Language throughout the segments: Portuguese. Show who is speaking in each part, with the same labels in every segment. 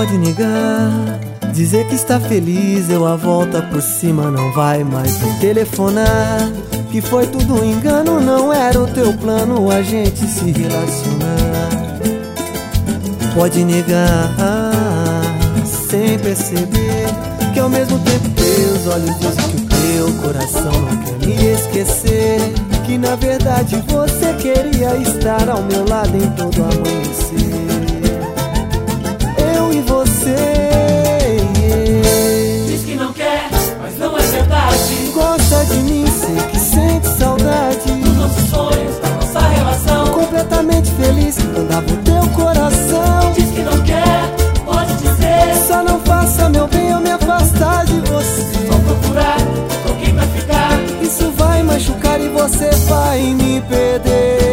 Speaker 1: Pode negar, dizer que está feliz, eu a volta por cima não vai mais me telefonar. Que foi tudo um engano, não era o teu plano a gente se relacionar. Pode negar, sem perceber que ao mesmo tempo teus olhos dizem que o teu coração não quer me esquecer. Que na verdade você queria estar ao meu lado em todo amanhecer. Eu e você,
Speaker 2: diz que não quer, mas não é verdade.
Speaker 1: gosta de mim, sei que sente saudade
Speaker 2: Dos nossos sonhos, da nossa relação.
Speaker 1: completamente feliz, andava o teu coração.
Speaker 2: Diz que não quer, pode dizer.
Speaker 1: Só não faça meu bem eu me afastar de você.
Speaker 2: Só procurar alguém pra ficar.
Speaker 1: Isso vai machucar e você vai me perder.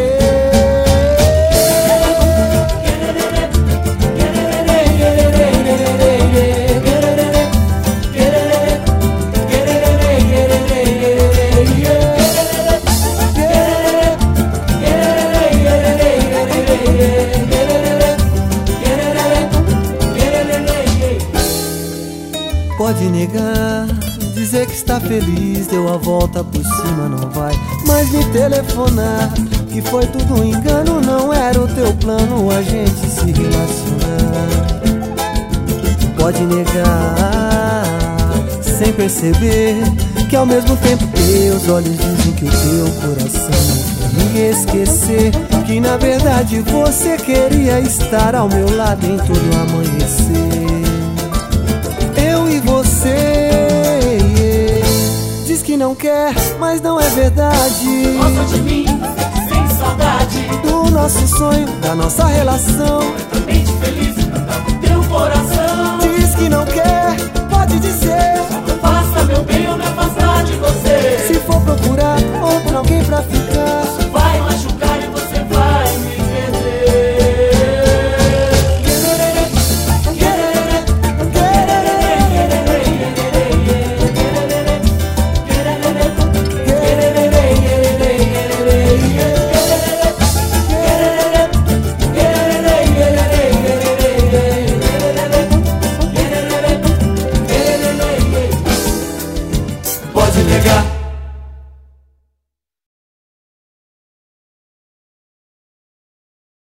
Speaker 1: Pode negar, dizer que está feliz, deu a volta por cima, não vai mais me telefonar. Que foi tudo um engano, não era o teu plano a gente se relacionar. Pode negar, sem perceber que ao mesmo tempo teus olhos dizem que o teu coração não quer me esquecer. Que na verdade você queria estar ao meu lado em todo amanhecer. Eu e você, diz que não quer, mas não é verdade.
Speaker 2: Gosta de mim, sem saudade.
Speaker 1: Do nosso sonho, da nossa relação.
Speaker 2: Completamente feliz, andava o teu coração.
Speaker 1: Diz que não quer, pode dizer.
Speaker 2: Só não faça meu bem